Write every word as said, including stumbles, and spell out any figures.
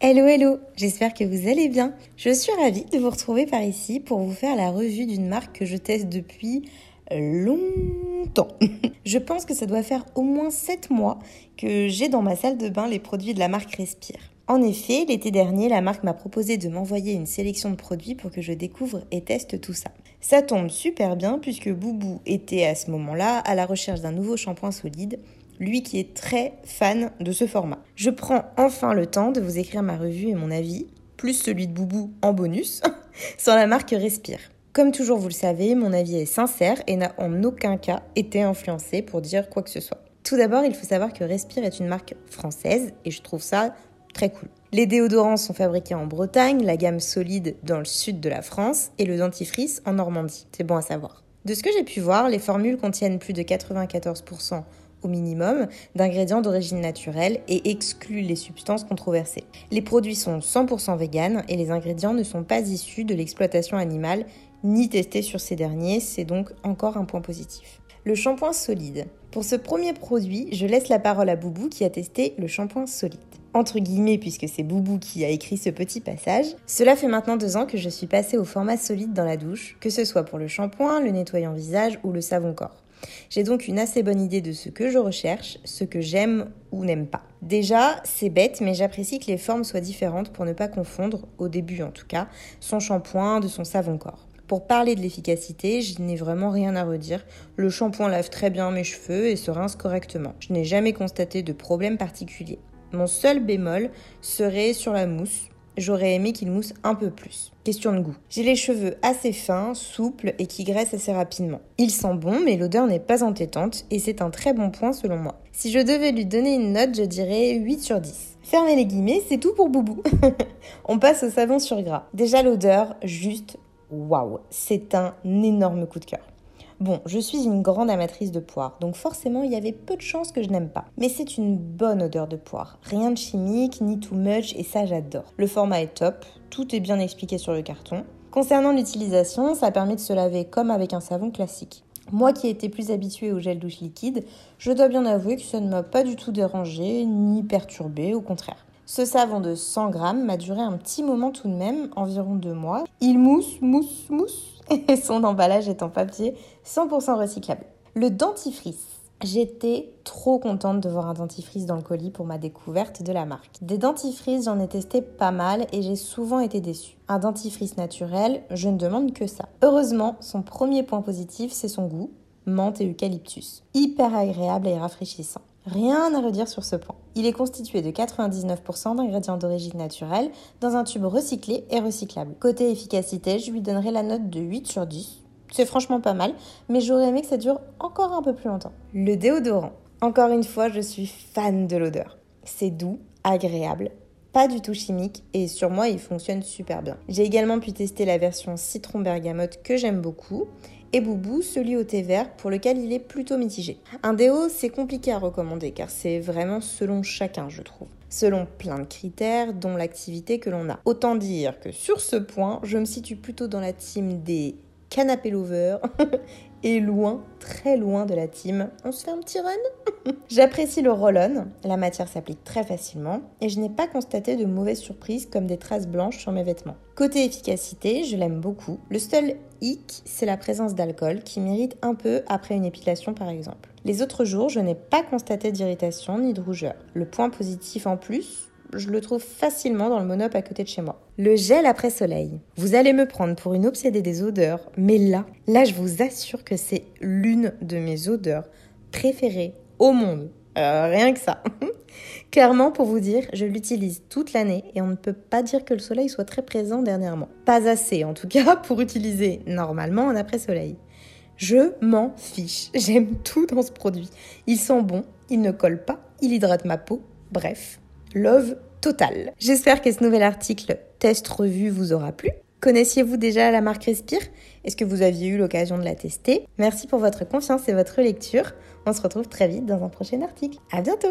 Hello hello, j'espère que vous allez bien. Je suis ravie de vous retrouver par ici pour vous faire la revue d'une marque que je teste depuis longtemps. Je pense que ça doit faire au moins sept mois que j'ai dans ma salle de bain les produits de la marque Respire. En effet, l'été dernier, la marque m'a proposé de m'envoyer une sélection de produits pour que je découvre et teste tout ça. Ça tombe super bien puisque Boubou était à ce moment-là à la recherche d'un nouveau shampoing solide, lui qui est très fan de ce format. Je prends enfin le temps de vous écrire ma revue et mon avis, plus celui de Boubou en bonus, sur la marque Respire. Comme toujours, vous le savez, mon avis est sincère et n'a en aucun cas été influencé pour dire quoi que ce soit. Tout d'abord, il faut savoir que Respire est une marque française et je trouve ça très cool. Les déodorants sont fabriqués en Bretagne, la gamme solide dans le sud de la France et le dentifrice en Normandie. C'est bon à savoir. De ce que j'ai pu voir, les formules contiennent plus de quatre-vingt-quatorze pour cent au minimum d'ingrédients d'origine naturelle et excluent les substances controversées. Les produits sont cent pour cent véganes et les ingrédients ne sont pas issus de l'exploitation animale ni testés sur ces derniers, c'est donc encore un point positif. Le shampoing solide. Pour ce premier produit, je laisse la parole à Boubou qui a testé le shampoing solide. Entre guillemets, puisque c'est Boubou qui a écrit ce petit passage, cela fait maintenant deux ans que je suis passée au format solide dans la douche, que ce soit pour le shampoing, le nettoyant visage ou le savon corps. J'ai donc une assez bonne idée de ce que je recherche, ce que j'aime ou n'aime pas. Déjà, c'est bête, mais j'apprécie que les formes soient différentes pour ne pas confondre, au début en tout cas, son shampoing de son savon corps. Pour parler de l'efficacité, je n'ai vraiment rien à redire. Le shampoing lave très bien mes cheveux et se rince correctement. Je n'ai jamais constaté de problème particulier. Mon seul bémol serait sur la mousse. J'aurais aimé qu'il mousse un peu plus. Question de goût. J'ai les cheveux assez fins, souples et qui graissent assez rapidement. Il sent bon, mais l'odeur n'est pas entêtante et c'est un très bon point selon moi. Si je devais lui donner une note, je dirais huit sur dix. Fermez les guillemets, c'est tout pour Boubou. On passe au savon sur gras. Déjà l'odeur, juste waouh, c'est un énorme coup de cœur. Bon, je suis une grande amatrice de poire, donc forcément il y avait peu de chances que je n'aime pas. Mais c'est une bonne odeur de poire. Rien de chimique, ni too much, et ça j'adore. Le format est top, tout est bien expliqué sur le carton. Concernant l'utilisation, ça permet de se laver comme avec un savon classique. Moi qui étais plus habituée au gel douche liquide, je dois bien avouer que ça ne m'a pas du tout dérangée, ni perturbée, au contraire. Ce savon de cent grammes m'a duré un petit moment tout de même, environ deux mois. Il mousse, mousse, mousse. Et son emballage est en papier cent pour cent recyclable. Le dentifrice. J'étais trop contente de voir un dentifrice dans le colis pour ma découverte de la marque. Des dentifrices, j'en ai testé pas mal et j'ai souvent été déçue. Un dentifrice naturel, je ne demande que ça. Heureusement, son premier point positif, c'est son goût, menthe et eucalyptus. Hyper agréable et rafraîchissant. Rien à redire sur ce point. Il est constitué de quatre-vingt-dix-neuf pour cent d'ingrédients d'origine naturelle dans un tube recyclé et recyclable. Côté efficacité, je lui donnerai la note de huit sur dix. C'est franchement pas mal, mais j'aurais aimé que ça dure encore un peu plus longtemps. Le déodorant. Encore une fois, je suis fan de l'odeur. C'est doux, agréable, pas du tout chimique et sur moi, il fonctionne super bien. J'ai également pu tester la version citron bergamote que j'aime beaucoup et Boubou, celui au thé vert, pour lequel il est plutôt mitigé. Un déo, c'est compliqué à recommander car c'est vraiment selon chacun, je trouve. Selon plein de critères, dont l'activité que l'on a. Autant dire que sur ce point, je me situe plutôt dans la team des canapé lovers et loin, très loin de la team on se fait un petit run. J'apprécie le roll-on, la matière s'applique très facilement et je n'ai pas constaté de mauvaises surprises comme des traces blanches sur mes vêtements. Côté efficacité, je l'aime beaucoup. Le seul hic, c'est la présence d'alcool qui m'irrite un peu après une épilation par exemple. Les autres jours, je n'ai pas constaté d'irritation ni de rougeur. Le point positif en plus, je le trouve facilement dans le Monop à côté de chez moi. Le gel après soleil. Vous allez me prendre pour une obsédée des odeurs, mais là, là je vous assure que c'est l'une de mes odeurs préférées au monde. Euh, rien que ça. Clairement, pour vous dire, je l'utilise toute l'année et on ne peut pas dire que le soleil soit très présent dernièrement. Pas assez en tout cas pour utiliser normalement un après-soleil. Je m'en fiche. J'aime tout dans ce produit. Il sent bon, il ne colle pas, il hydrate ma peau. Bref, love total. J'espère que ce nouvel article test revue vous aura plu. Connaissiez-vous déjà la marque Respire ? Est-ce que vous aviez eu l'occasion de la tester ? Merci pour votre confiance et votre lecture. On se retrouve très vite dans un prochain article. À bientôt !